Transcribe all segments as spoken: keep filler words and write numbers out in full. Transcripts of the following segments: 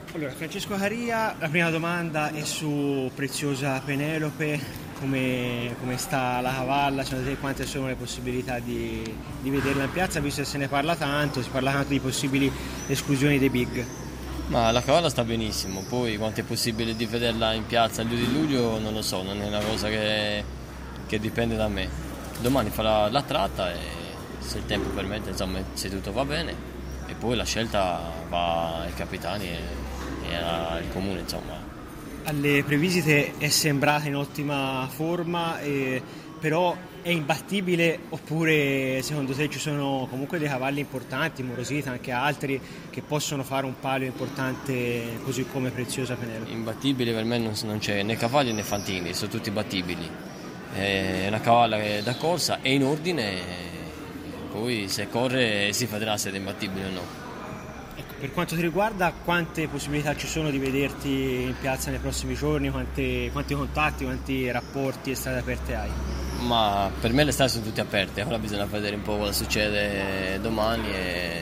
Allora, Francesco Caria, la prima domanda è su Preziosa Penelope, come, come sta la cavalla, secondo te quante sono le possibilità di, di vederla in piazza, visto che se ne parla tanto, si parla tanto di possibili esclusioni dei big? Ma la cavalla sta benissimo, poi quanto è possibile di vederla in piazza il due di luglio non lo so, non è una cosa che, che dipende da me. Domani farà la tratta e se il tempo permette, insomma, se tutto va bene, e poi la scelta va ai capitani e, e al comune, insomma. Alle previsite è sembrata in ottima forma, eh, però è imbattibile, oppure secondo te ci sono comunque dei cavalli importanti, Morosita, anche altri, che possono fare un palio importante così come Preziosa Penelope? Imbattibile per me non, non c'è né cavalli né fantini, sono tutti battibili. È una cavalla che da corsa è in ordine, poi se corre si vedrà se è imbattibile o no. Ecco, per quanto ti riguarda, quante possibilità ci sono di vederti in piazza nei prossimi giorni? Quante, quanti contatti, quanti rapporti e strade aperte hai? Ma per me le strade sono tutte aperte, ora bisogna vedere un po' cosa succede domani e,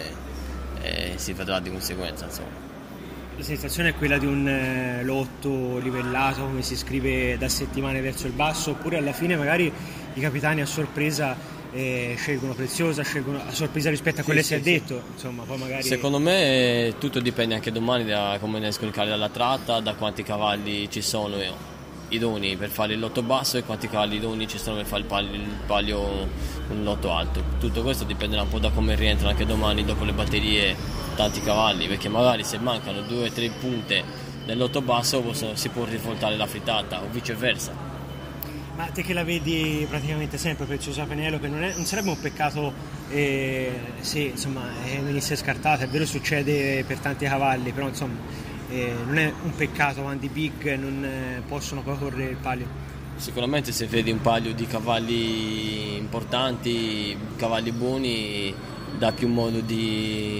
e si vedrà di conseguenza, insomma. La sensazione è quella di un eh, lotto livellato, come si scrive, da settimane verso il basso, oppure alla fine magari i capitani a sorpresa eh, scelgono Preziosa, scelgono a sorpresa rispetto a quello Sì, che sì, si è sì. detto, insomma, poi magari... Secondo me tutto dipende anche domani da come ne escono i cavalli dalla tratta, da quanti cavalli ci sono idonei per fare il lotto basso e quanti cavalli idonei ci sono per fare il palio, il palio un lotto alto. Tutto questo dipenderà un po' da come rientrano anche domani dopo le batterie tanti cavalli, perché magari se mancano due o tre punte nel lotto basso possono, si può rivoltare la frittata o viceversa. Ma te che la vedi praticamente sempre Preziosa Penelope, non, è, non sarebbe un peccato eh, se insomma eh, venisse scartata? È vero, succede per tanti cavalli, però insomma eh, non è un peccato quando i big non eh, possono poi correre il palio. Sicuramente se vedi un paio di cavalli importanti, cavalli buoni, dà più modo di,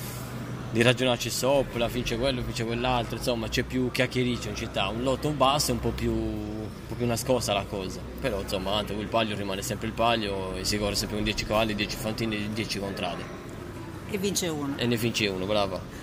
di ragionarci sopra, vince quello, vince quell'altro, insomma c'è più chiacchiericcio in città. Un lotto basso è un po' più, un po' più nascosta la cosa, però insomma tanto il palio rimane sempre il palio e si corre sempre con dieci cavalli, dieci fantini e dieci contrari. E vince uno. E ne vince uno, brava.